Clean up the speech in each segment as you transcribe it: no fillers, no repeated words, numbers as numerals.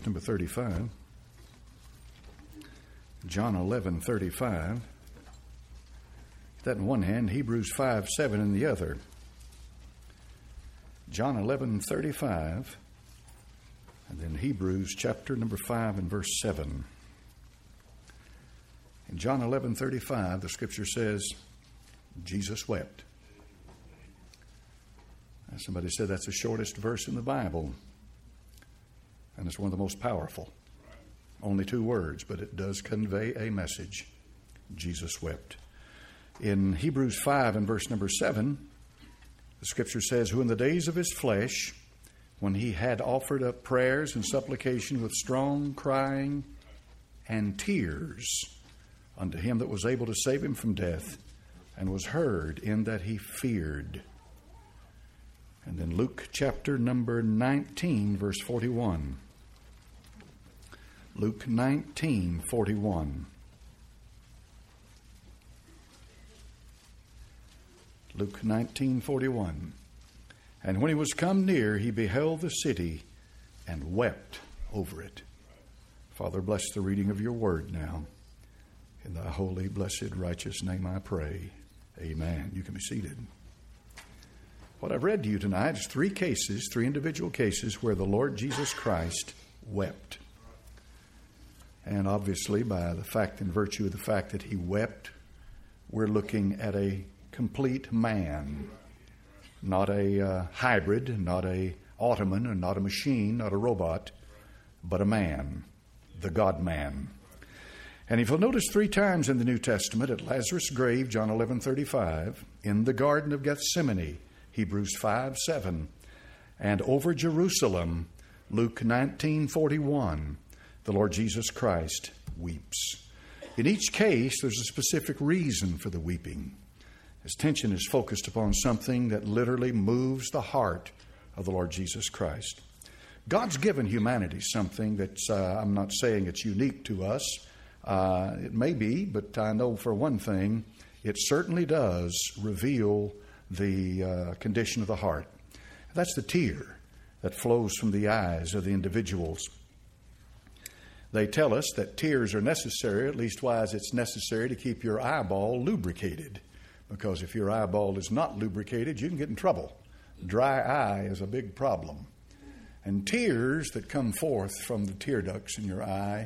verse number 35. John 11:35. That in one hand, Hebrews 5:7 in the other. John 11:35, and then Hebrews chapter number 5 and verse 7. In John 11:35, the scripture says, Jesus wept. And somebody said that's the shortest verse in the Bible, and it's one of the most powerful. Only 2 words, but it does convey a message. Jesus wept. In Hebrews 5 and verse number 7, the scripture says, who in the days of his flesh, when he had offered up prayers and supplication with strong crying and tears unto him that was able to save him from death, and was heard in that he feared. And then Luke chapter number 19, verse 41. Luke 19:41. Luke 19:41. And when he was come near, he beheld the city and wept over it. Father, bless the reading of your word now. In thy holy, blessed, righteous name I pray. Amen. You can be seated. What I've read to you tonight is 3 cases, 3 individual cases where the Lord Jesus Christ wept. And obviously, by the fact and virtue of the fact that he wept, we're looking at a complete man. Not a hybrid, not a automaton, and not a machine, not a robot, but a man, the God-man. And if you'll notice 3 times in the New Testament, at Lazarus' grave, John 11:35, in the Garden of Gethsemane, Hebrews 5:7, and over Jerusalem, Luke 19:41, the Lord Jesus Christ weeps. In each case, there's a specific reason for the weeping. His attention is focused upon something that literally moves the heart of the Lord Jesus Christ. God's given humanity something that's, I'm not saying it's unique to us. It may be, but I know for one thing, it certainly does reveal the condition of the heart. That's the tear that flows from the eyes of the individuals. They tell us that tears are necessary, at least wise it's necessary to keep your eyeball lubricated. Because if your eyeball is not lubricated, you can get in trouble. Dry eye is a big problem. And tears that come forth from the tear ducts in your eye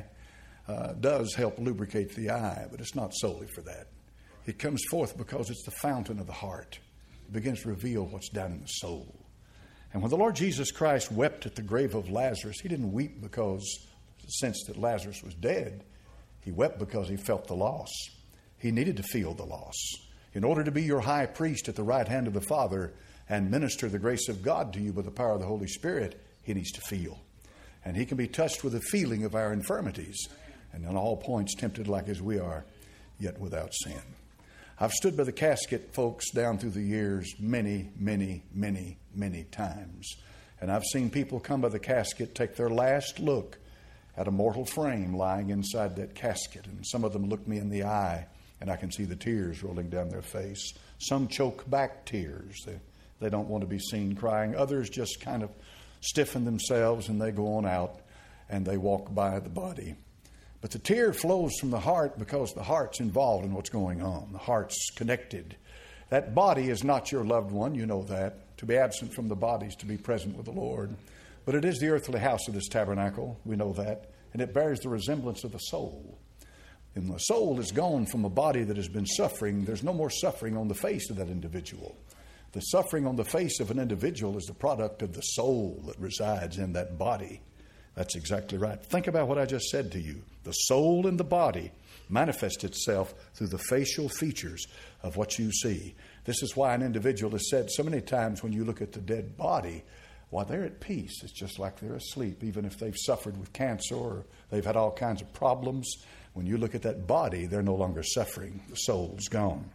does help lubricate the eye, but it's not solely for that. It comes forth because it's the fountain of the heart. It begins to reveal what's down in the soul. And when the Lord Jesus Christ wept at the grave of Lazarus, he didn't weep because the sense that Lazarus was dead. He wept because he felt the loss. He needed to feel the loss. In order to be your high priest at the right hand of the Father and minister the grace of God to you by the power of the Holy Spirit, he needs to feel. And he can be touched with the feeling of our infirmities, and in all points tempted like as we are, yet without sin. I've stood by the casket, folks, down through the years many, many, many, many times. And I've seen people come by the casket, take their last look at a mortal frame lying inside that casket. And some of them look me in the eye, and I can see the tears rolling down their face. Some choke back tears. They don't want to be seen crying. Others just kind of stiffen themselves and they go on out and they walk by the body. But the tear flows from the heart because the heart's involved in what's going on. The heart's connected. That body is not your loved one. You know that. To be absent from the body is to be present with the Lord. But it is the earthly house of this tabernacle. We know that. And it bears the resemblance of the soul. And the soul is gone from a body that has been suffering. There's no more suffering on the face of that individual. The suffering on the face of an individual is the product of the soul that resides in that body. That's exactly right. Think about what I just said to you. The soul in the body manifests itself through the facial features of what you see. This is why an individual has said so many times when you look at the dead body, while they're at peace, it's just like they're asleep, even if they've suffered with cancer or they've had all kinds of problems. When you look at that body, they're no longer suffering. The soul's gone.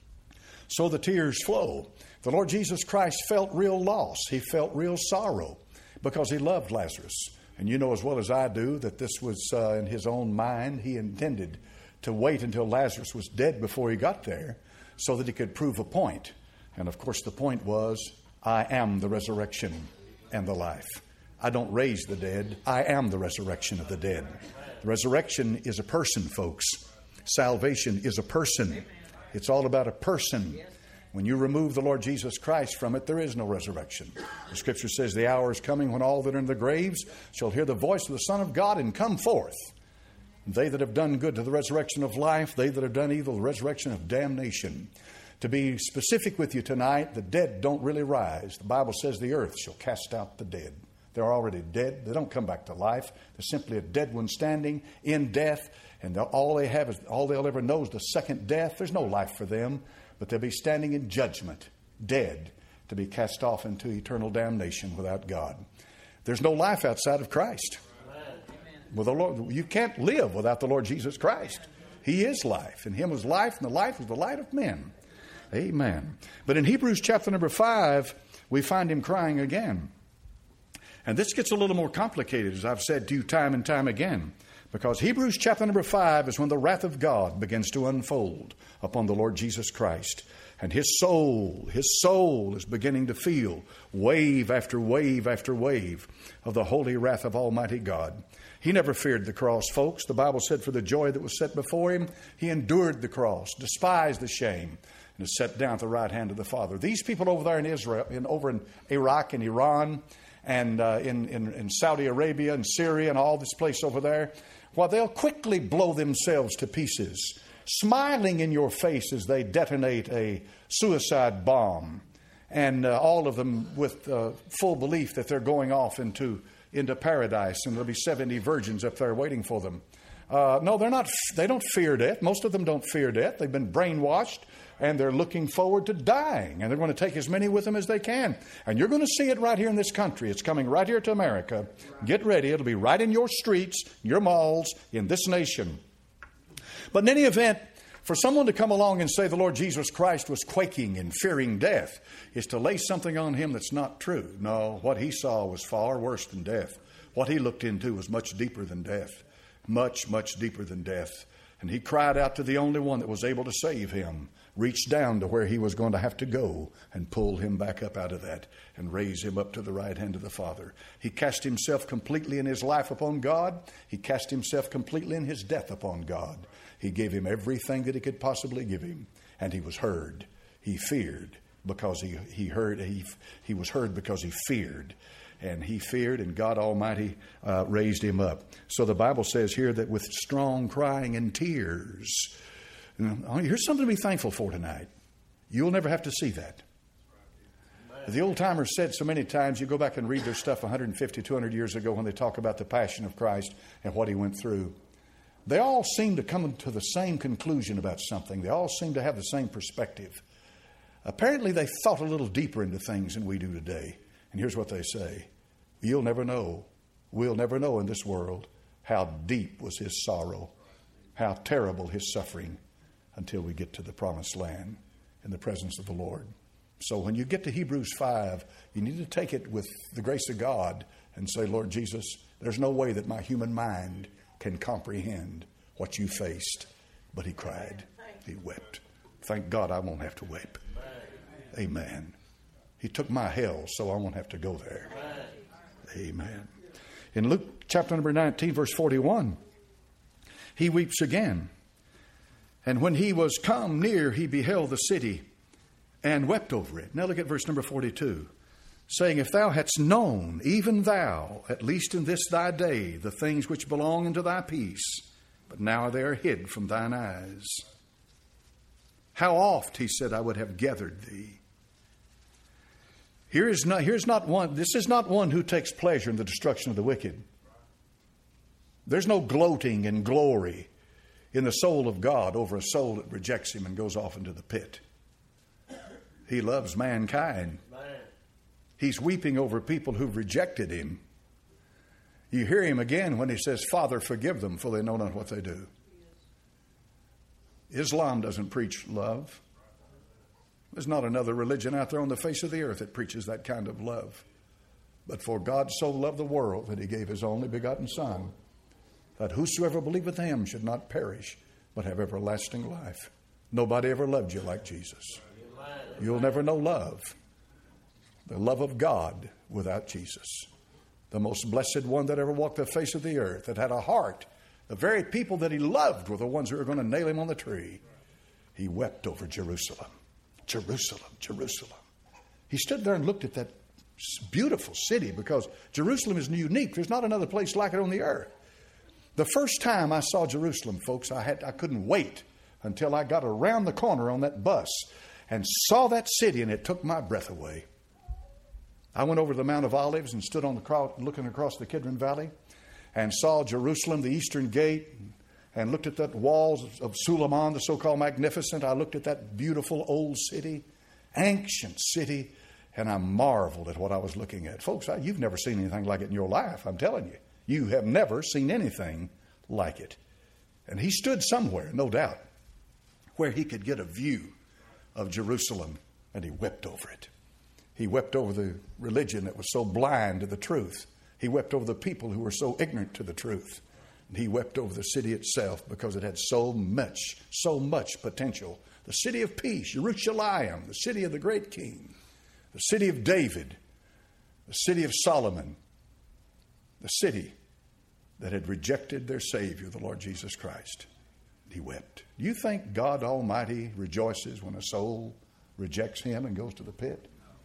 So the tears flow. The Lord Jesus Christ felt real loss. He felt real sorrow because he loved Lazarus. And you know as well as I do that this was in his own mind. He intended to wait until Lazarus was dead before he got there so that he could prove a point. And of course the point was, I am the resurrection and the life. I don't raise the dead. I am the resurrection of the dead. The resurrection is a person, folks. Salvation is a person. It's all about a person. When you remove the Lord Jesus Christ from it, there is no resurrection. The Scripture says the hour is coming when all that are in the graves shall hear the voice of the Son of God and come forth. They that have done good to the resurrection of life, they that have done evil, the resurrection of damnation. To be specific with you tonight, the dead don't really rise. The Bible says the earth shall cast out the dead. They're already dead. They don't come back to life. They're simply a dead one standing in death. And all they'll ever know is the second death. There's no life for them. But they'll be standing in judgment, dead, to be cast off into eternal damnation without God. There's no life outside of Christ. With the Lord, you can't live without the Lord Jesus Christ. He is life. In Him was life, and the life was the light of men. Amen. But in Hebrews chapter number 5, we find Him crying again. And this gets a little more complicated, as I've said to you time and time again. Because Hebrews chapter number 5 is when the wrath of God begins to unfold upon the Lord Jesus Christ. And His soul is beginning to feel wave after wave after wave of the holy wrath of Almighty God. He never feared the cross, folks. The Bible said for the joy that was set before Him, He endured the cross, despised the shame, and is set down at the right hand of the Father. These people over there in Israel, over in Iraq and Iran, and in Saudi Arabia and Syria and all this place over there, well, they'll quickly blow themselves to pieces, smiling in your face as they detonate a suicide bomb, and all of them with full belief that they're going off into paradise, and there'll be 70 virgins up there waiting for them. No, they're not. They don't fear death. Most of them don't fear death. They've been brainwashed, and they're looking forward to dying, and they're going to take as many with them as they can. And you're going to see it right here in this country. It's coming right here to America. Get ready. It'll be right in your streets, your malls, in this nation. But in any event, for someone to come along and say the Lord Jesus Christ was quaking and fearing death is to lay something on Him that's not true. No, what He saw was far worse than death. What He looked into was much deeper than death. Much, much deeper than death. And He cried out to the only one that was able to save Him, reached down to where He was going to have to go and pull Him back up out of that and raise Him up to the right hand of the Father. He cast Himself completely in His life upon God. He cast Himself completely in His death upon God. He gave Him everything that He could possibly give Him. And He was heard. He feared because he heard. He was heard because He feared. And He feared, and God Almighty raised Him up. So the Bible says here that with strong crying and tears. Here's something to be thankful for tonight. You'll never have to see that. The old-timers said so many times, you go back and read their stuff 150, 200 years ago when they talk about the passion of Christ and what He went through. They all seem to come to the same conclusion about something. They all seem to have the same perspective. Apparently they thought a little deeper into things than we do today. And here's what they say. You'll never know. We'll never know in this world how deep was His sorrow, how terrible His suffering, until we get to the promised land in the presence of the Lord. So when you get to Hebrews 5, you need to take it with the grace of God and say, Lord Jesus, there's no way that my human mind can comprehend what You faced. But He cried. He wept. Thank God I won't have to weep. Amen. He took my hell so I won't have to go there. Amen. In Luke chapter number 19, verse 41, He weeps again. And when He was come near, He beheld the city and wept over it. Now look at verse number 42. Saying, if thou hadst known, even thou, at least in this thy day, the things which belong unto thy peace, but now they are hid from thine eyes. How oft, He said, I would have gathered thee. This is not one who takes pleasure in the destruction of the wicked. There's no gloating and glory in the soul of God over a soul that rejects Him and goes off into the pit. He loves mankind. He's weeping over people who've rejected Him. You hear Him again when He says, Father, forgive them, for they know not what they do. Islam doesn't preach love. There's not another religion out there on the face of the earth that preaches that kind of love. But for God so loved the world that He gave His only begotten Son, that whosoever believeth Him should not perish, but have everlasting life. Nobody ever loved you like Jesus. You'll never know love, the love of God, without Jesus. the most blessed one that ever walked the face of the earth, that had a heart. The very people that he loved were the ones who were going to nail him on the tree. He wept over Jerusalem. Jerusalem, Jerusalem. He stood there and looked at that beautiful city, because Jerusalem is unique. There's not another place like it on the earth. The first time I saw Jerusalem, folks, I couldn't wait until I got around the corner on that bus and saw that city, and it took my breath away. I went over to the Mount of Olives and stood on the cross looking across the Kidron Valley and saw Jerusalem, the eastern gate, and looked at that walls of Suleiman, the so-called magnificent. I looked at that beautiful old city, ancient city, and I marveled at what I was looking at. Folks, you've never seen anything like it in your life, I'm telling you. You have never seen anything like it. And he stood somewhere, no doubt, where he could get a view of Jerusalem, and he wept over it. He wept over the religion that was so blind to the truth. He wept over the people who were so ignorant to the truth. And he wept over the city itself because it had so much potential. The city of peace, Jerusalem, the city of the great king, the city of David, the city of Solomon, the city that had rejected their Savior, the Lord Jesus Christ. He wept. Do you think God Almighty rejoices when a soul rejects him and goes to the pit?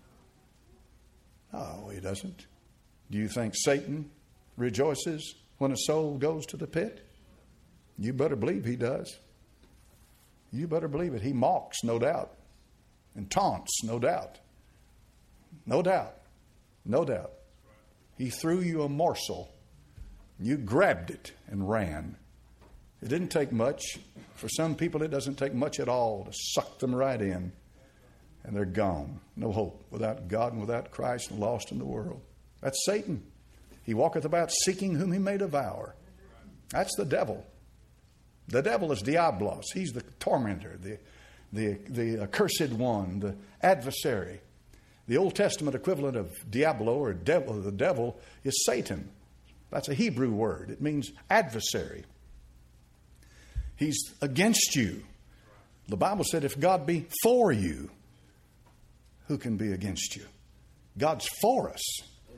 No, he doesn't. Do you think Satan rejoices when a soul goes to the pit? You better believe he does. You better believe it. He mocks, no doubt, and taunts, no doubt. No doubt. No doubt. He threw you a morsel. You grabbed it and ran. It didn't take much. For some people, it doesn't take much at all to suck them right in. And they're gone. No hope. Without God and without Christ, and lost in the world. That's Satan. He walketh about seeking whom he may devour. That's the devil. The devil is Diablos. He's the tormentor, the accursed one, the adversary. The Old Testament equivalent of Diablo or devil, the devil, is Satan. That's a Hebrew word. It means adversary. He's against you. The Bible said, if God be for you, who can be against you? God's for us.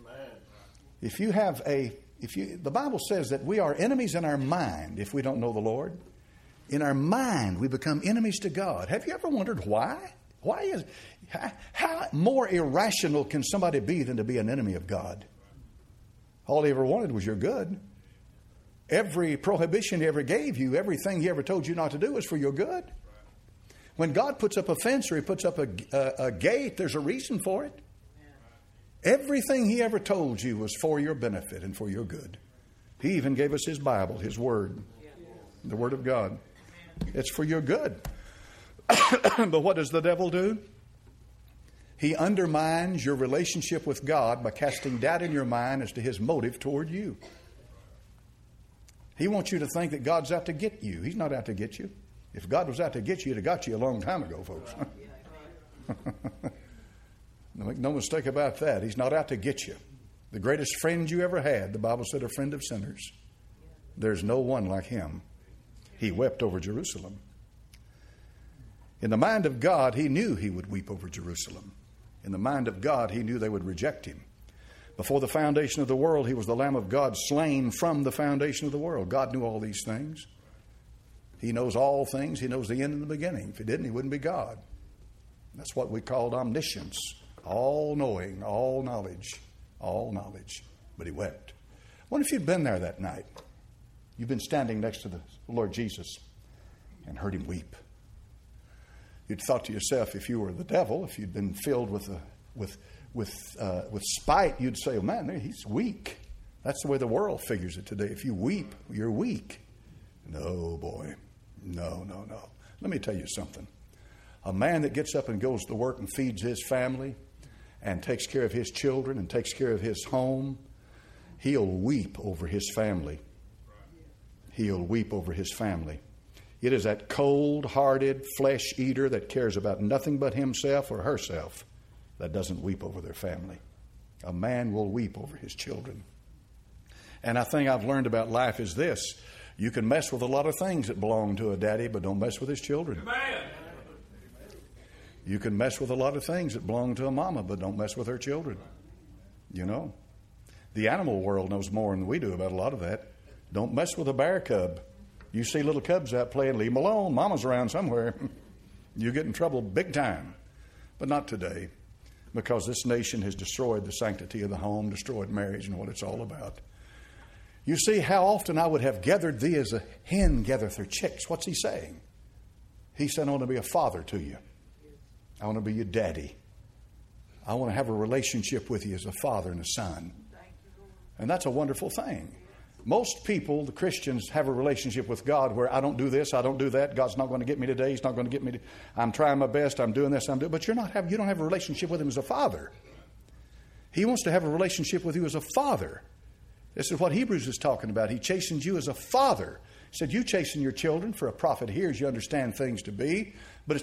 Amen. The Bible says that we are enemies in our mind if we don't know the Lord. In our mind, we become enemies to God. Have you ever wondered why? How more irrational can somebody be than to be an enemy of God? All he ever wanted was your good. Every prohibition he ever gave you, everything he ever told you not to do was for your good. When God puts up a fence or he puts up a gate, there's a reason for it. Everything he ever told you was for your benefit and for your good. He even gave us his Bible, his word, the word of God. It's for your good. But what does the devil do? He undermines your relationship with God by casting doubt in your mind as to his motive toward you. He wants you to think that God's out to get you. He's not out to get you. If God was out to get you, he'd have got you a long time ago, folks. Make no mistake about that. He's not out to get you. The greatest friend you ever had, the Bible said, a friend of sinners. There's no one like him. He wept over Jerusalem. In the mind of God, he knew he would weep over Jerusalem. In the mind of God, he knew they would reject him. Before the foundation of the world, he was the Lamb of God slain from the foundation of the world. God knew all these things. He knows all things. He knows the end and the beginning. If he didn't, he wouldn't be God. That's what we called omniscience. All-knowing, all knowledge. But he wept. I wonder if you'd been there that night. You've been standing next to the Lord Jesus and heard him weep. You'd thought to yourself, if you were the devil, if you'd been filled with spite, you'd say, oh man, he's weak. That's the way the world figures it today. If you weep, you're weak. No, boy. No. Let me tell you something. A man that gets up and goes to work and feeds his family and takes care of his children and takes care of his home, he'll weep over his family. He'll weep over his family. It is that cold-hearted flesh eater that cares about nothing but himself or herself that doesn't weep over their family. A man will weep over his children. And a thing I've learned about life is this. You can mess with a lot of things that belong to a daddy, but don't mess with his children. Amen. You can mess with a lot of things that belong to a mama, but don't mess with her children. You know. The animal world knows more than we do about a lot of that. Don't mess with a bear cub. You see little cubs out playing, leave them alone. Mama's around somewhere. You get in trouble big time. But not today, because this nation has destroyed the sanctity of the home, destroyed marriage and what it's all about. You see, how often I would have gathered thee as a hen gathereth her chicks. What's he saying? He said, I want to be a father to you. I want to be your daddy. I want to have a relationship with you as a father and a son. And that's a wonderful thing. Most people, the Christians, have a relationship with God where I don't do this, I don't do that. God's not going to get me today. He's not going to get me. I'm trying my best. I'm doing this. But you don't have a relationship with Him as a father. He wants to have a relationship with you as a father. This is what Hebrews is talking about. He chastens you as a father. He said, "You chasten your children, for a prophet hears you understand things to be." But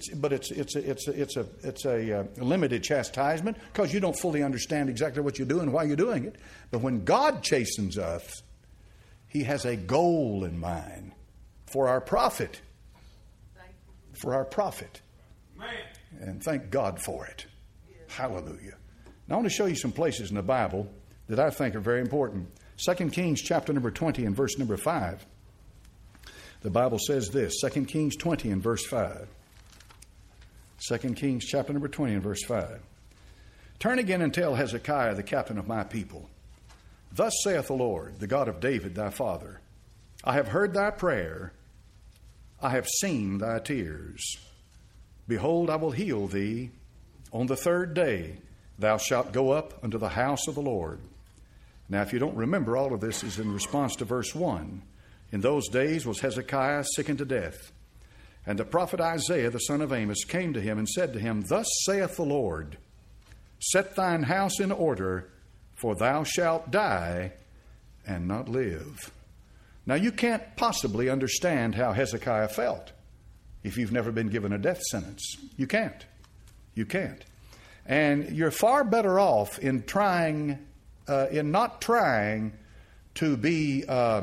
it's a limited chastisement because you don't fully understand exactly what you're doing, why you're doing it. But when God chastens us, He has a goal in mind for our profit. For our profit. And thank God for it. Hallelujah. Now I want to show you some places in the Bible that I think are very important. 2 Kings chapter number 20 and verse number 5. The Bible says this, 2 Kings 20 and verse 5. 2 Kings chapter number 20 and verse 5. Turn again and tell Hezekiah, the captain of my people, thus saith the Lord, the God of David thy father, I have heard thy prayer, I have seen thy tears. Behold, I will heal thee. On the third day thou shalt go up unto the house of the Lord. Now, if you don't remember, all of this is in response to verse 1. In those days was Hezekiah sick unto death. And the prophet Isaiah, the son of Amos, came to him and said to him, Thus saith the Lord, Set thine house in order, for thou shalt die and not live. Now, you can't possibly understand how Hezekiah felt if you've never been given a death sentence. You can't. You can't. And you're far better off in not trying to be,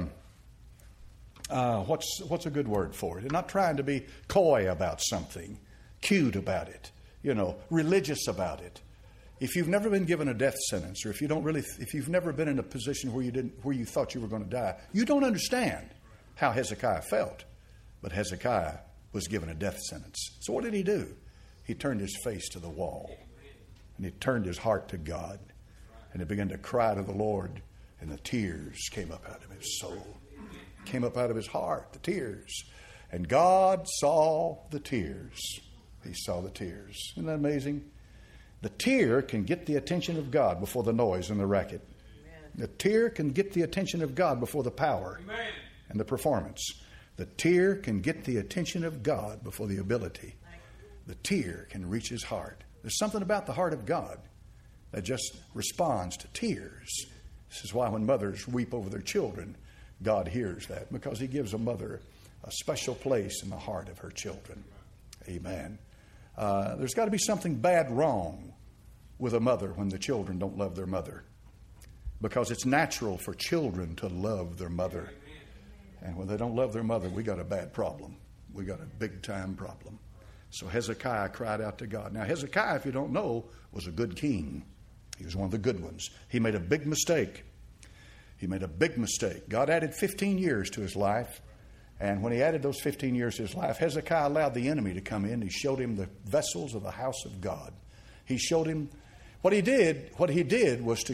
what's a good word for it? Not trying to be coy about something, cute about it, religious about it. If you've never been given a death sentence, or if you've never been in a position where you thought you were going to die, you don't understand how Hezekiah felt. But Hezekiah was given a death sentence. So what did he do? He turned his face to the wall, and he turned his heart to God, and he began to cry to the Lord, and the tears came up out of his soul, came up out of his heart, the tears. And God saw the tears. He saw the tears. Isn't that amazing? The tear can get the attention of God before the noise and the racket. Amen. The tear can get the attention of God before the power and the performance. The tear can get the attention of God before the ability. The tear can reach his heart. There's something about the heart of God that just responds to tears. This is why when mothers weep over their children, God hears that, because He gives a mother a special place in the heart of her children. Amen. There's got to be something bad wrong with a mother when the children don't love their mother, because it's natural for children to love their mother. And when they don't love their mother, we got a bad problem. We got a big time problem. So Hezekiah cried out to God. Now, Hezekiah, if you don't know, was a good king. He was one of the good ones. He made a big mistake. He made a big mistake. God added 15 years to his life. And when he added those 15 years to his life, Hezekiah allowed the enemy to come in. He showed him the vessels of the house of God. He showed him what he did was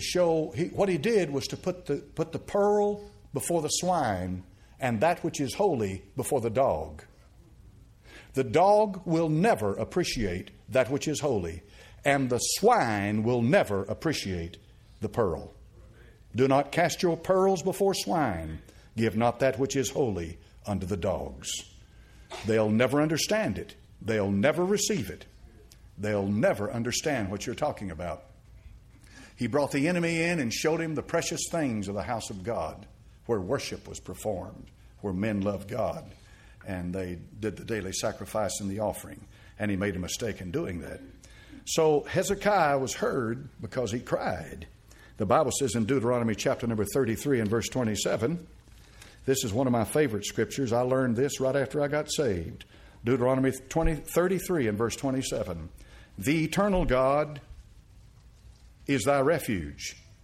to put the pearl before the swine, and that which is holy before the dog. The dog will never appreciate that which is holy, and the swine will never appreciate the pearl. Do not cast your pearls before swine. Give not that which is holy unto the dogs. They'll never understand it. They'll never receive it. They'll never understand what you're talking about. He brought the enemy in and showed him the precious things of the house of God, where worship was performed, where men loved God, and they did the daily sacrifice and the offering. And he made a mistake in doing that. So Hezekiah was heard because he cried. The Bible says in Deuteronomy chapter number 33 and verse 27, this is one of my favorite scriptures. I learned this right after I got saved. Deuteronomy 33 and verse 27. The eternal God is thy refuge,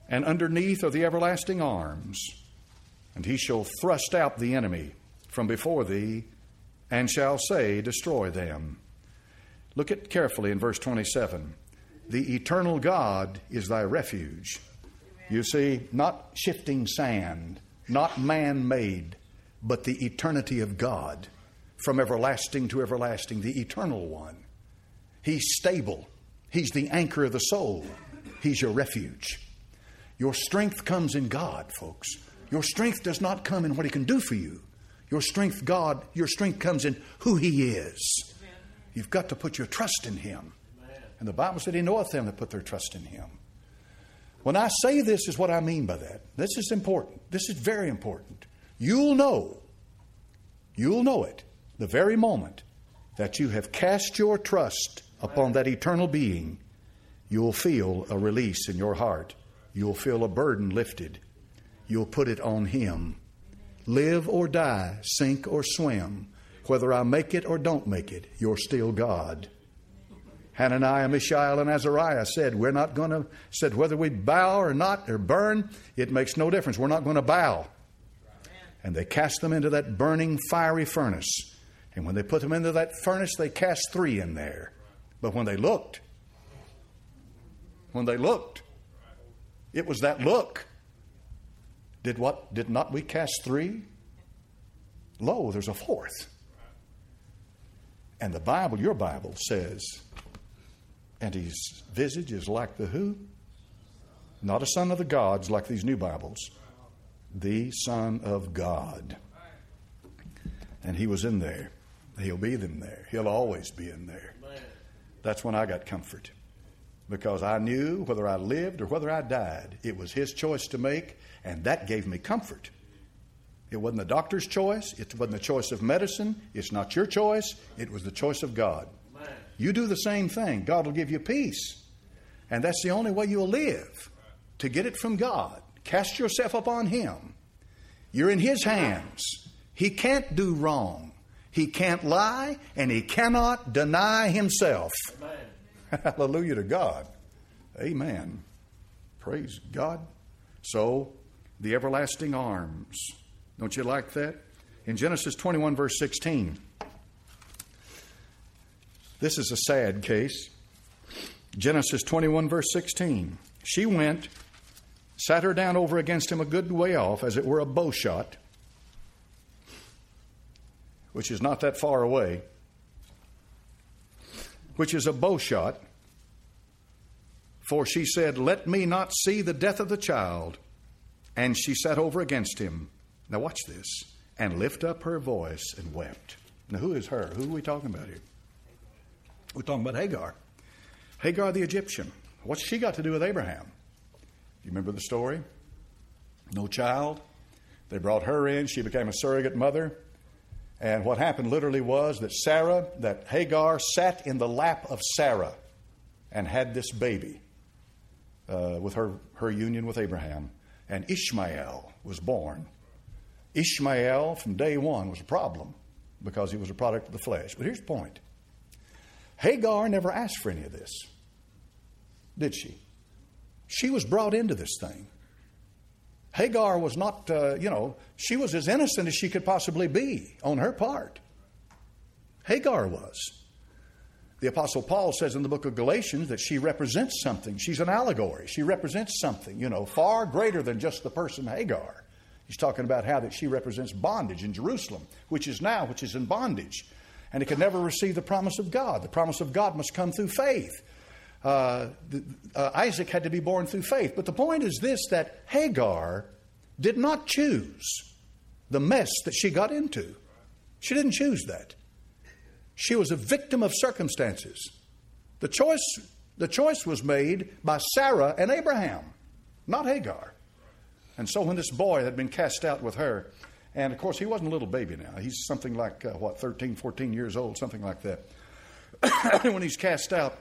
and underneath are the everlasting arms. And he shall thrust out the enemy from before thee, and shall say, destroy them. Look at carefully in verse 27. The eternal God is thy refuge. You see, not shifting sand, not man-made, but the eternity of God, from everlasting to everlasting, the eternal one. He's stable. He's the anchor of the soul. He's your refuge. Your strength comes in God, folks. Your strength does not come in what He can do for you. Your strength comes in who He is. You've got to put your trust in Him. And the Bible said He knoweth them that put their trust in Him. When I say this is what I mean by that. This is important. This is very important. You'll know it the very moment that you have cast your trust upon that eternal being. You'll feel a release in your heart. You'll feel a burden lifted. You'll put it on Him. Live or die, sink or swim, whether I make it or don't make it, you're still God. Hananiah, Mishael, and Azariah said, whether we bow or not or burn, it makes no difference. We're not going to bow. And they cast them into that burning fiery furnace. And when they put them into that furnace, they cast 3 in there. But when they looked, it was that look. Did not we cast 3? Lo, there's a 4th. And the Bible, your Bible, says, and his visage is like the who? Not a son of the gods like these new Bibles. The Son of God. And he was in there. He'll be in there. He'll always be in there. That's when I got comfort. Because I knew whether I lived or whether I died, it was His choice to make, and that gave me comfort. It wasn't the doctor's choice. It wasn't the choice of medicine. It's not your choice. It was the choice of God. You do the same thing. God will give you peace. And that's the only way you'll live, to get it from God. Cast yourself upon Him. You're in His hands. He can't do wrong. He can't lie, and He cannot deny Himself. Amen. Hallelujah to God. Amen. Praise God. So, the everlasting arms. Don't you like that? In Genesis 21, verse 16. This is a sad case. Genesis 21, verse 16. She went, sat her down over against him a good way off, as it were a bow shot, which is not that far away, which is a bow shot. For she said, let me not see the death of the child. And she sat over against him. Now watch this. And lift up her voice and wept. Now who is her? Who are we talking about here? We're talking about Hagar. Hagar the Egyptian. What's she got to do with Abraham? You remember the story? No child. They brought her in. She became a surrogate mother. And what happened literally was that Hagar sat in the lap of Sarah and had this baby with her union with Abraham. And Ishmael was born. Ishmael, from day one, was a problem because he was a product of the flesh. But here's the point. Hagar never asked for any of this, did she? She was brought into this thing. Hagar was not, she was as innocent as she could possibly be on her part. Hagar was. The Apostle Paul says in the book of Galatians that she represents something. She's an allegory. She represents something, far greater than just the person Hagar. He's talking about how that she represents bondage in Jerusalem, which is in bondage. And it could never receive the promise of God. The promise of God must come through faith. Isaac had to be born through faith. But the point is this, that Hagar did not choose the mess that she got into. She didn't choose that. She was a victim of circumstances. The choice was made by Sarah and Abraham, not Hagar. And so when this boy had been cast out with her, and of course he wasn't a little baby now. He's something like, 13, 14 years old, something like that. When he's cast out,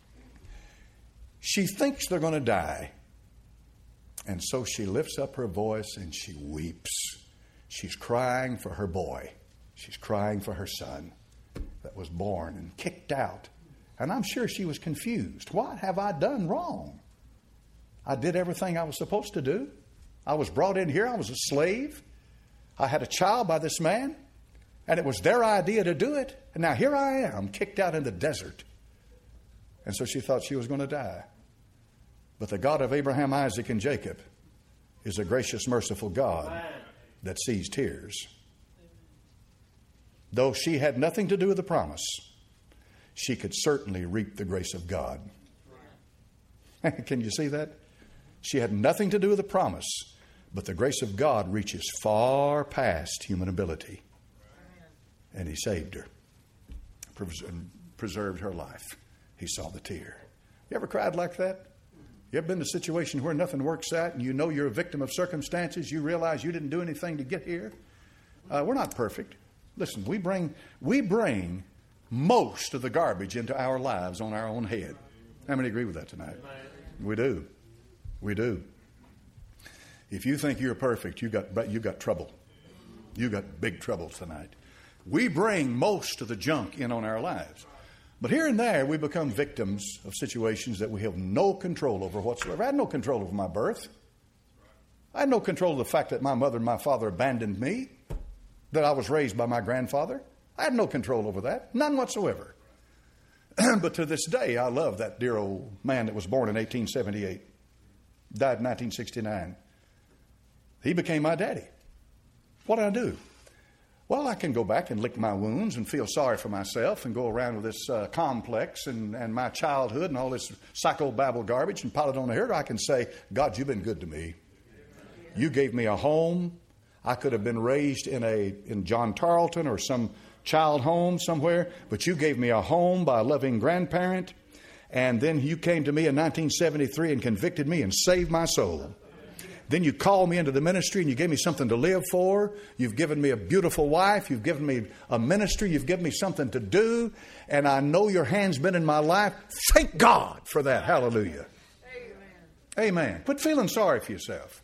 she thinks they're going to die. And so she lifts up her voice and she weeps. She's crying for her boy. She's crying for her son that was born and kicked out. And I'm sure she was confused. What have I done wrong? I did everything I was supposed to do. I was brought in here. I was a slave. I had a child by this man, and it was their idea to do it. And now here I am, kicked out in the desert. And so she thought she was going to die. But the God of Abraham, Isaac, and Jacob is a gracious, merciful God that sees tears. Though she had nothing to do with the promise, she could certainly reap the grace of God. Can you see that? She had nothing to do with the promise, but the grace of God reaches far past human ability. And He saved her, preserved her life. He saw the tear. You ever cried like that? You ever been in a situation where nothing works out and you know you're a victim of circumstances? You realize you didn't do anything to get here? We're not perfect. Listen, we bring most of the garbage into our lives on our own head. How many agree with that tonight? We do. We do. If you think you're perfect, you got trouble. You got big trouble tonight. We bring most of the junk in on our lives. But here and there, we become victims of situations that we have no control over whatsoever. I had no control over my birth. I had no control of the fact that my mother and my father abandoned me, that I was raised by my grandfather. I had no control over that, none whatsoever. But to this day, I love that dear old man that was born in 1878, died in 1969. He became my daddy. What did I do? Well, I can go back and lick my wounds and feel sorry for myself and go around with this complex and my childhood and all this psychobabble garbage and pile it on the head. Or I can say, God, you've been good to me. You gave me a home. I could have been raised in John Tarleton or some child home somewhere, but you gave me a home by a loving grandparent. And then you came to me in 1973 and convicted me and saved my soul. Then you called me into the ministry and you gave me something to live for. You've given me a beautiful wife. You've given me a ministry. You've given me something to do. And I know your hand's been in my life. Thank God for that. Hallelujah. Amen. Amen. Quit feeling sorry for yourself.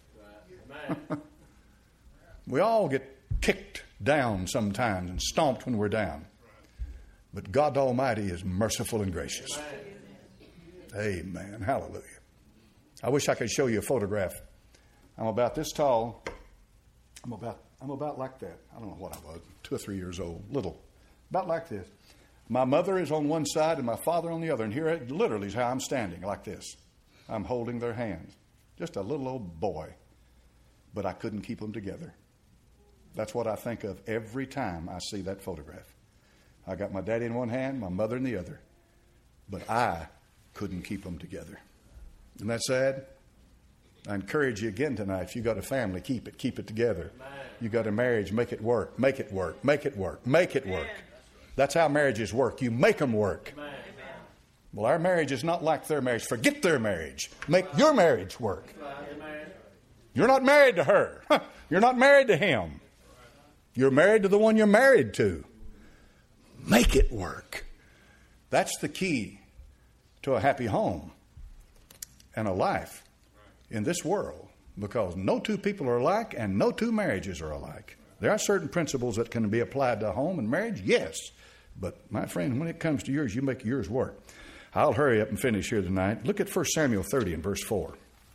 We all get kicked down sometimes and stomped when we're down. But God Almighty is merciful and gracious. Amen. Hallelujah. I wish I could show you a photograph. I'm about this tall. I'm about like that. I don't know what I was, 2 or 3 years old, little, about like this. My mother is on one side and my father on the other. And here it literally is how I'm standing, like this. I'm holding their hands. Just a little old boy. But I couldn't keep them together. That's what I think of every time I see that photograph. I got my daddy in one hand, my mother in the other. But I couldn't keep them together. Isn't that sad? I encourage you again tonight, if you got a family, keep it together. You got a marriage, make it work, make it work, make it work, make it work. That's how marriages work. You make them work. Well, our marriage is not like their marriage. Forget their marriage. Make your marriage work. You're not married to her. You're not married to him. You're married to the one you're married to. Make it work. That's the key to a happy home and a life in this world, because no two people are alike and no two marriages are alike. There are certain principles that can be applied to home and marriage, yes. But, my friend, when it comes to yours, you make yours work. I'll hurry up and finish here tonight. Look at 1 Samuel 30 and verse 4.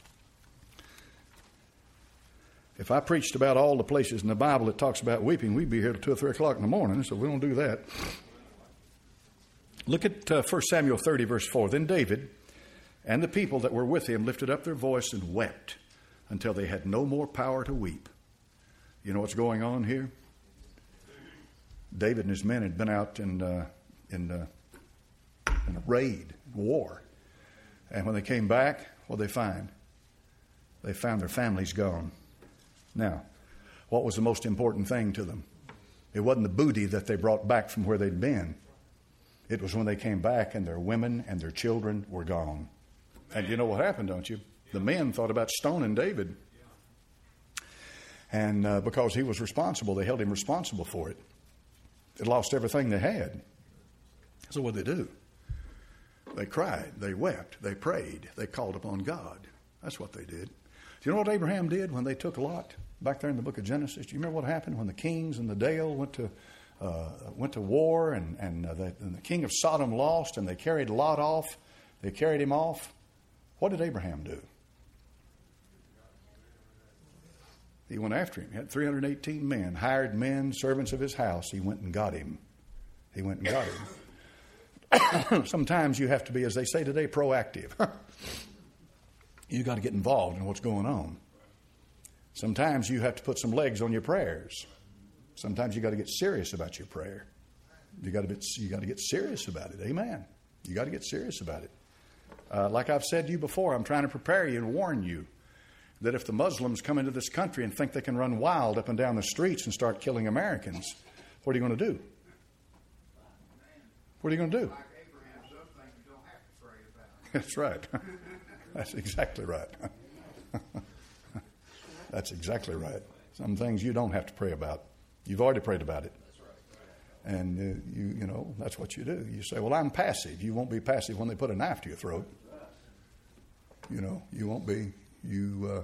If I preached about all the places in the Bible that talks about weeping, we'd be here till 2 or 3 o'clock in the morning, so we don't do that. Look at 1 Samuel 30, verse 4. Then David and the people that were with him lifted up their voice and wept until they had no more power to weep. You know what's going on here? David and his men had been out in a raid, war. And when they came back, what did they find? They found their families gone. Now, what was the most important thing to them? It wasn't the booty that they brought back from where they'd been. It was when they came back and their women and their children were gone. And you know what happened, don't you? The men thought about stoning David. And because he was responsible, they held him responsible for it. They lost everything they had. So what did they do? They cried, they wept, they prayed, they called upon God. That's what they did. Do you know what Abraham did when they took Lot back there in the book of Genesis? Do you remember what happened when the kings in the Dale went to war and the king of Sodom lost and they carried Lot off? They carried him off. What did Abraham do? He went after him. He had 318 men, hired men, servants of his house. He went and got him. He went and got him. Sometimes you have to be, as they say today, proactive. You got to get involved in what's going on. Sometimes you have to put some legs on your prayers. Sometimes you got to get serious about your prayer. You got to get serious about it. Amen. You got to get serious about it. Like I've said to you before, I'm trying to prepare you and warn you that if the Muslims come into this country and think they can run wild up and down the streets and start killing Americans, what are you going to do? What are you going to do? Like Abraham, some things you don't have to pray about. That's right. That's exactly right. That's exactly right. Some things you don't have to pray about. You've already prayed about it. And you know, that's what you do. You say, well, I'm passive. You won't be passive when they put a knife to your throat. You know, you won't be. You'll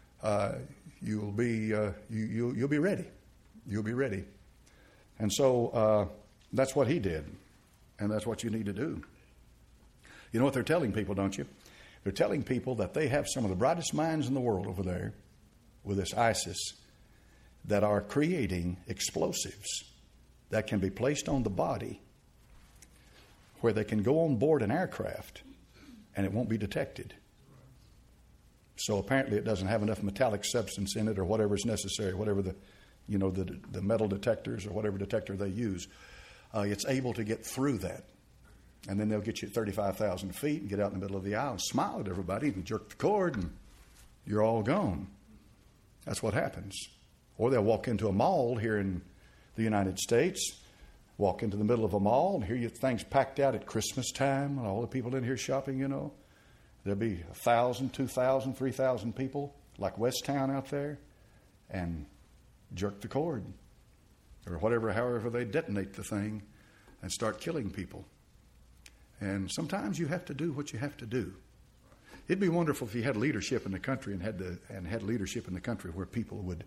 be ready. You'll be ready. And so that's what he did. And that's what you need to do. You know what they're telling people, don't you? They're telling people that they have some of the brightest minds in the world over there with this ISIS that are creating explosives that can be placed on the body where they can go on board an aircraft and it won't be detected. So apparently it doesn't have enough metallic substance in it or whatever is necessary, whatever the metal detectors or whatever detector they use. It's able to get through that. And then they'll get you at 35,000 feet and get out in the middle of the aisle and smile at everybody and jerk the cord and you're all gone. That's what happens. Or they'll walk into a mall here in the United States, walk into the middle of a mall and hear you things packed out at Christmas time and all the people in here shopping, you know. There'll be 1,000, 2,000, 3,000 people like West Town out there and jerk the cord or whatever, however they detonate the thing and start killing people. And sometimes you have to do what you have to do. It'd be wonderful if you had leadership in the country and had leadership in the country where people would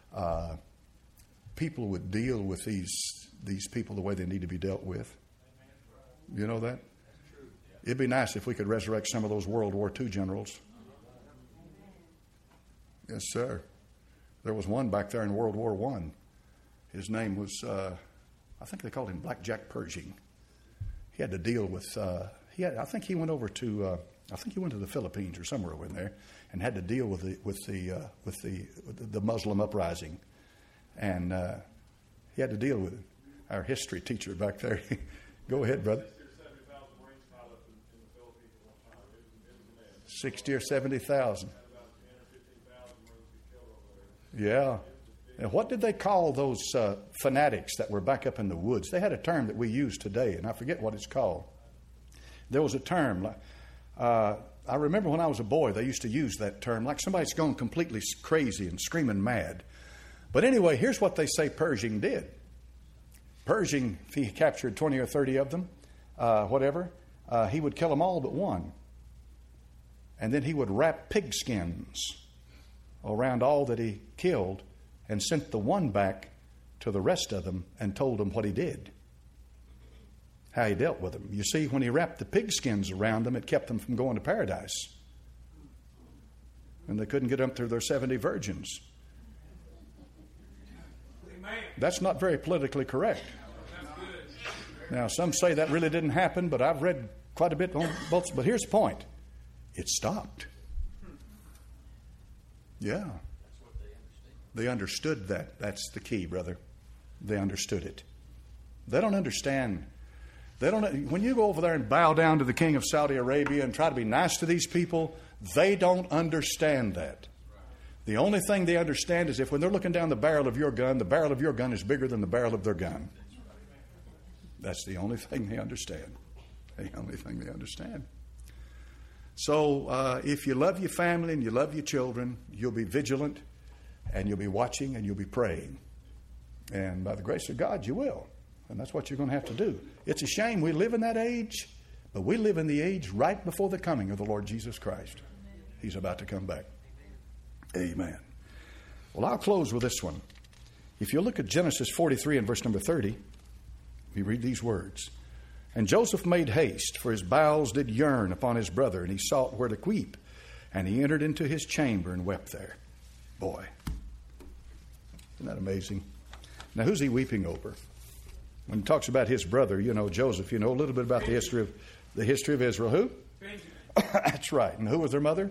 deal with these people the way they need to be dealt with. You know that? It'd be nice if we could resurrect some of those World War II generals. Yes, sir. There was one back there in World War I. His name was, I think they called him Blackjack Pershing. He had to deal with, I think he went over to, the Philippines or somewhere over in there and had to deal with the Muslim uprising. And he had to deal with it. Our history teacher back there. Go ahead, brother. 60 or 70,000. Yeah. And what did they call those fanatics that were back up in the woods? They had a term that we use today, and I forget what it's called. There was a term. I remember when I was a boy, they used to use that term, like somebody's gone completely crazy and screaming mad. But anyway, here's what they say Pershing did. Pershing, if he captured 20 or 30 of them, he would kill them all but one. And then he would wrap pigskins around all that he killed and sent the one back to the rest of them and told them what he did, how he dealt with them. You see, when he wrapped the pigskins around them, it kept them from going to paradise. And they couldn't get up to their 70 virgins. Amen. That's not very politically correct. Now, some say that really didn't happen, but I've read quite a bit on both. But here's the point. It stopped. Yeah. They understood that. That's the key, brother. They understood it. They don't understand. When you go over there and bow down to the king of Saudi Arabia and try to be nice to these people, they don't understand that. The only thing they understand is if when they're looking down the barrel of your gun is bigger than the barrel of their gun. That's the only thing they understand. The only thing they understand. So if you love your family and you love your children, you'll be vigilant and you'll be watching and you'll be praying. And by the grace of God, you will. And that's what you're going to have to do. It's a shame we live in that age, but we live in the age right before the coming of the Lord Jesus Christ. He's about to come back. Amen. Well, I'll close with this one. If you look at Genesis 43 and verse number 30, we read these words. And Joseph made haste, for his bowels did yearn upon his brother, and he sought where to weep. And he entered into his chamber and wept there. Boy, Isn't that amazing? Now, who's he weeping over? When he talks about his brother, you know, Joseph, you know a little bit about the history of Israel. Who? Benjamin. That's right. And who was their mother?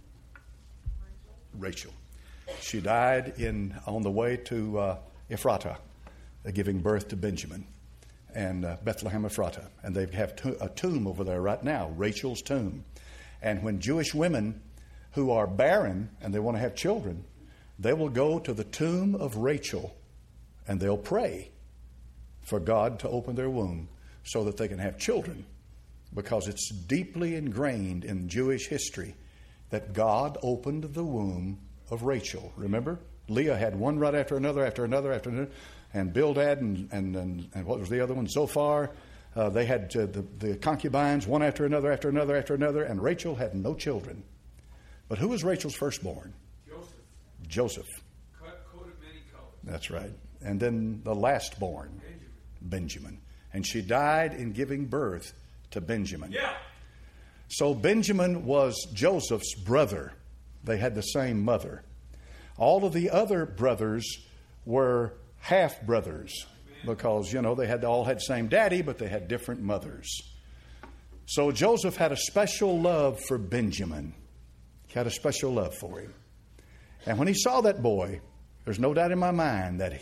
Rachel. She died on the way to Ephratah, giving birth to Benjamin, and Bethlehem Ephratah. And they have a tomb over there right now, Rachel's tomb. And when Jewish women who are barren and they want to have children, they will go to the tomb of Rachel and they'll pray for God to open their womb so that they can have children, because it's deeply ingrained in Jewish history that God opened the womb of Rachel. Remember? Leah had one right after another, and Bildad and what was the other one? Zophar. They had the concubines, one after another, and Rachel had no children. But who was Rachel's firstborn? Joseph. Coat of many colors. That's right. And then the lastborn, Benjamin. And she died in giving birth to Benjamin. Yeah. So Benjamin was Joseph's brother. They had the same mother. All of the other brothers were half-brothers because, you know, they all had the same daddy, but they had different mothers. So Joseph had a special love for Benjamin. He had a special love for him. And when he saw that boy, there's no doubt in my mind that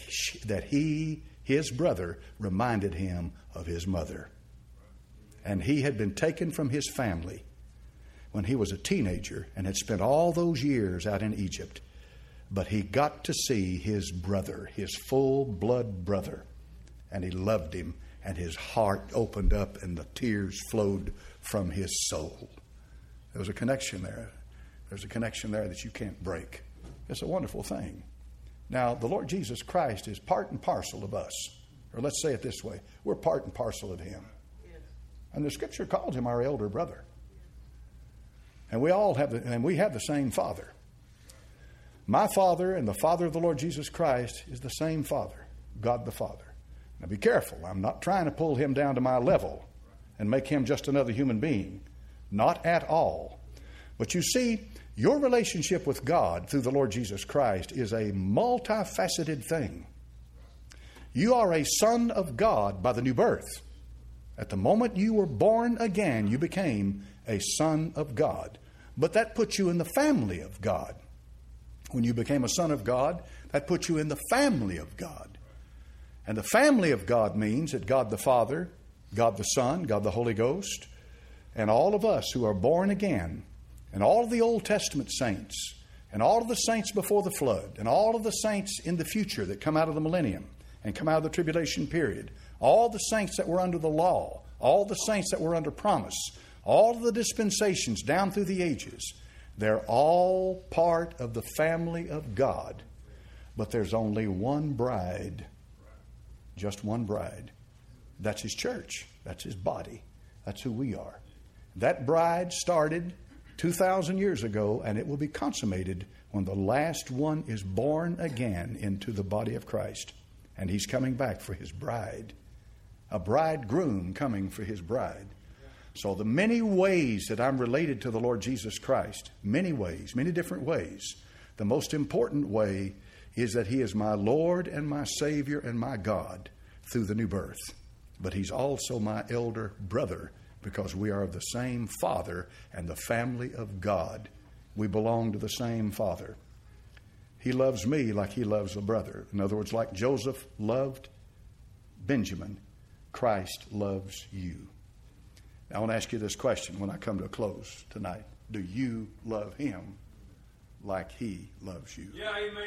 his brother, reminded him of his mother. And he had been taken from his family when he was a teenager and had spent all those years out in Egypt. But he got to see his brother, his full-blood brother, and he loved him, and his heart opened up and the tears flowed from his soul. There was a connection there. There's a connection there that you can't break. It's a wonderful thing. Now, the Lord Jesus Christ is part and parcel of us. Or let's say it this way. We're part and parcel of him. And the Scripture called him our elder brother. And we have the same Father. My Father and the Father of the Lord Jesus Christ is the same Father, God the Father. Now be careful. I'm not trying to pull him down to my level and make him just another human being. Not at all. But you see, your relationship with God through the Lord Jesus Christ is a multifaceted thing. You are a son of God by the new birth. At the moment you were born again, you became a son of God. But that puts you in the family of God. When you became a son of God, that puts you in the family of God. And the family of God means that God the Father, God the Son, God the Holy Ghost, and all of us who are born again, and all of the Old Testament saints, and all of the saints before the flood, and all of the saints in the future that come out of the millennium and come out of the tribulation period, all the saints that were under the law, all the saints that were under promise, all of the dispensations down through the ages, they're all part of the family of God. But there's only one bride. Just one bride. That's his church. That's his body. That's who we are. That bride started 2,000 years ago, and it will be consummated when the last one is born again into the body of Christ. And he's coming back for his bride. A bridegroom coming for his bride. So the many ways that I'm related to the Lord Jesus Christ, many ways, many different ways. The most important way is that he is my Lord and my Savior and my God through the new birth. But he's also my elder brother because we are of the same Father and the family of God. We belong to the same Father. He loves me like he loves a brother. In other words, like Joseph loved Benjamin, Christ loves you. Now, I want to ask you this question when I come to a close tonight. Do you love him like he loves you? Yeah, amen.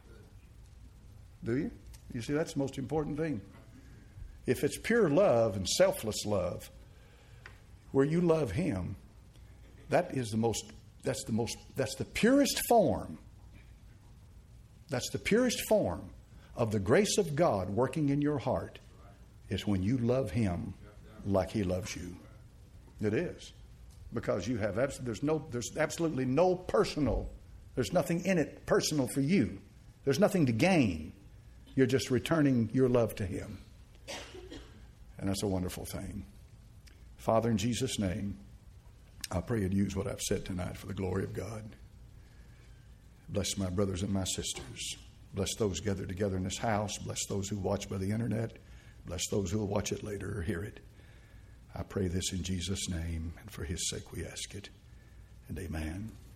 Do you? You see, that's the most important thing. If it's pure love and selfless love, where you love him, that's the purest form. That's the purest form of the grace of God working in your heart is when you love him like he loves you. It is. Because you have there's absolutely no personal, there's nothing in it personal for you. There's nothing to gain. You're just returning your love to him. And that's a wonderful thing. Father, in Jesus' name, I pray you'd use what I've said tonight for the glory of God. Bless my brothers and my sisters. Bless those gathered together in this house. Bless those who watch by the internet. Bless those who will watch it later or hear it. I pray this in Jesus' name, and for his sake we ask it. And amen.